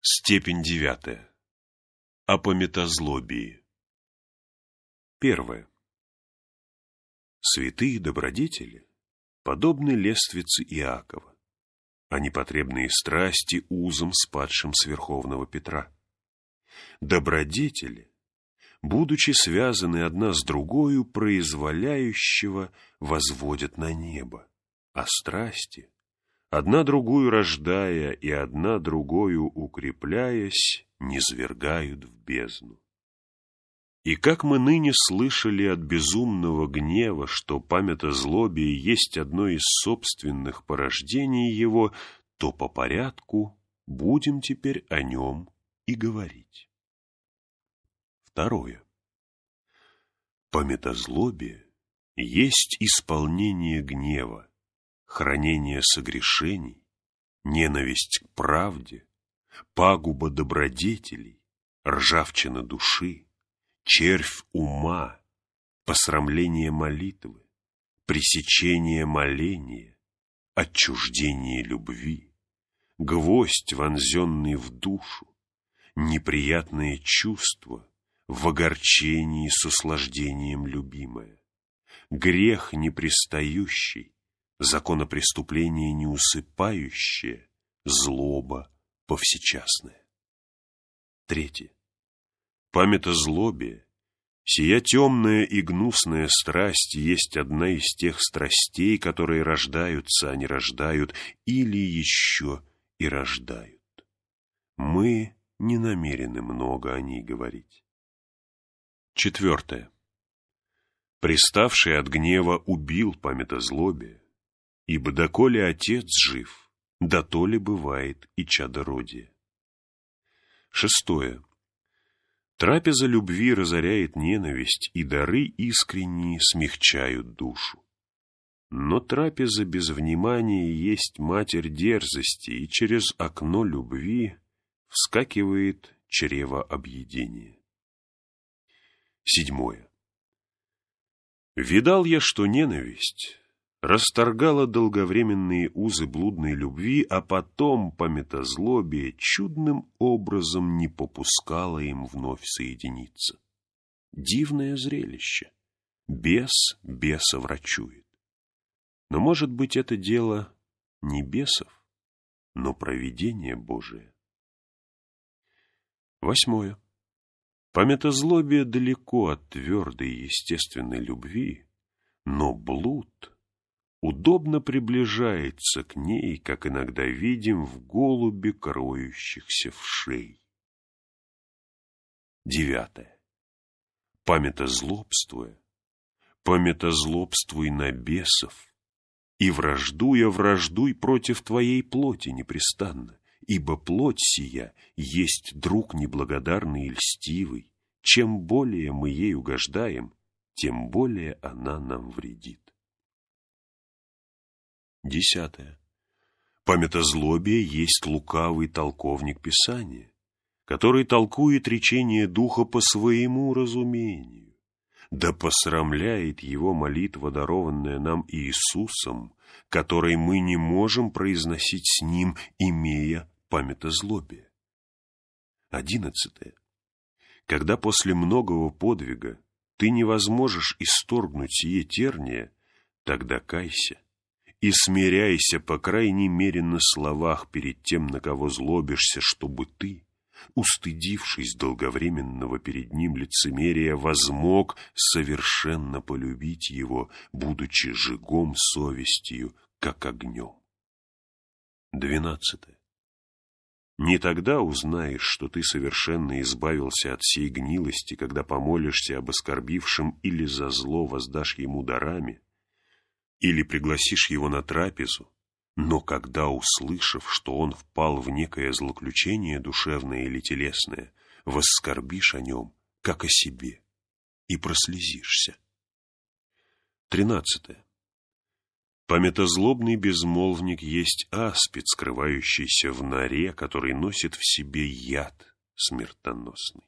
Степень 9. О памятозлобии. 1. Святые добродетели подобны лествице Иакова, а непотребные страсти узам, спадшим с Верховного Петра. Добродетели, будучи связаны одна с другою, произволяющего возводят на небо, а страсти, одна другую рождая и одна другою укрепляясь, низвергают в бездну. И как мы ныне слышали от безумного гнева, что памятозлобие есть одно из собственных порождений его, то по порядку будем теперь о нем и говорить. 2. Памятозлобие есть исполнение гнева, хранение согрешений, ненависть к правде, пагуба добродетелей, ржавчина души, червь ума, посрамление молитвы, пресечение моления, отчуждение любви, гвоздь, вонзенный в душу, неприятное чувство, в огорчении с услаждением любимое, грех непристающий, законопреступление неусыпающее, злоба повсечасная. 3. Памятозлобие, сия темная и гнусная страсть, есть одна из тех страстей, которые рождаются, а не рождают, или еще и рождают. Мы не намерены много о ней говорить. 4. Приставший от гнева убил памятозлобие, ибо доколе отец жив, дотоле бывает и чадородие. 6. Трапеза любви разоряет ненависть, и дары искренние смягчают душу. Но трапеза без внимания есть матерь дерзости, и через окно любви вскакивает чрево объедения. 7. Видал я, что ненависть расторгала долговременные узы блудной любви, а потом памятозлобие чудным образом не попускало им вновь соединиться. Дивное зрелище. Бес беса врачует. Но, может быть, это дело не бесов, но провидение Божие. 8. Памятозлобие далеко от твердой и естественной любви, но блуд удобно приближается к ней, как иногда видим в голубе, кроющихся в шей. 9. Памятозлобствуя, памятозлобствуй на бесов, и враждуя, враждуй против твоей плоти непрестанно, ибо плоть сия есть друг неблагодарный и льстивый. Чем более мы ей угождаем, тем более она нам вредит. 10. Памятозлобие есть лукавый толковник Писания, который толкует речение Духа по своему разумению, да посрамляет его молитва, дарованная нам Иисусом, которой мы не можем произносить с Ним, имея памятозлобие. 11. Когда после многого подвига ты не возможешь исторгнуть сие терния, тогда кайся и смиряйся, по крайней мере, на словах перед тем, на кого злобишься, чтобы ты, устыдившись долговременного перед ним лицемерия, возмог совершенно полюбить его, будучи жигом совестью, как огнем. 12. Не тогда узнаешь, что ты совершенно избавился от сей гнилости, когда помолишься об оскорбившем или за зло воздашь ему дарами, или пригласишь его на трапезу, но когда, услышав, что он впал в некое злоключение душевное или телесное, воскорбишь о нем, как о себе, и прослезишься. 13. Памятозлобный безмолвник есть аспид, скрывающийся в норе, который носит в себе яд смертоносный.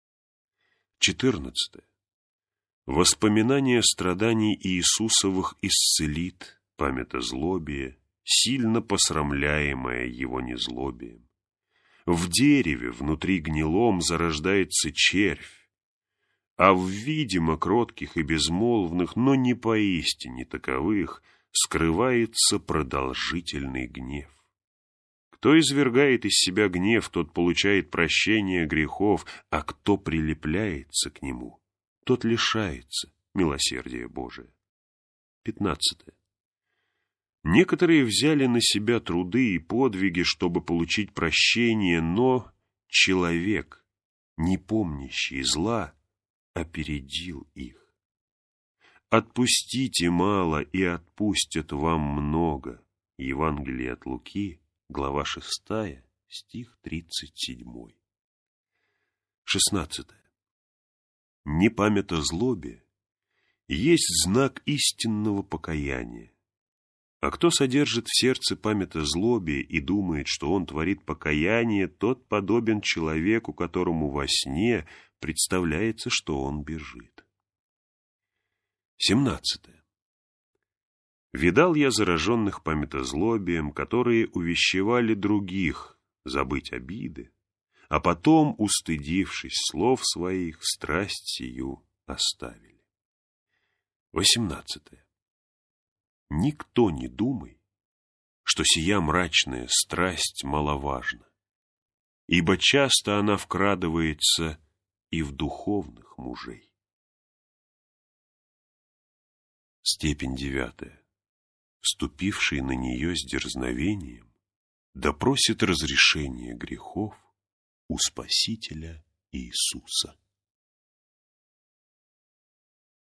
14. Воспоминание страданий Иисусовых исцелит памятозлобие, сильно посрамляемое его незлобием. В дереве внутри гнилом зарождается червь, а в видимо кротких и безмолвных, но не поистине таковых, скрывается продолжительный гнев. Кто извергает из себя гнев, тот получает прощение грехов, а кто прилепляется к нему, тот лишается милосердия Божия. 15. Некоторые взяли на себя труды и подвиги, чтобы получить прощение, но человек, не помнящий зла, опередил их. «Отпустите мало, и отпустят вам много». Евангелие от Луки, глава 6, стих 37. 16. Не память о злобе есть знак истинного покаяния. А кто содержит в сердце память о злобе и думает, что он творит покаяние, тот подобен человеку, которому во сне представляется, что он бежит. 17. Видал я зараженных памятозлобием, которые увещевали других забыть обиды, а потом, устыдившись слов своих, страсть сию оставили. 18. Никто не думай, что сия мрачная страсть маловажна, ибо часто она вкрадывается и в духовных мужей. Степень 9. Вступивший на нее с дерзновением, да просит разрешения грехов у Спасителя Иисуса.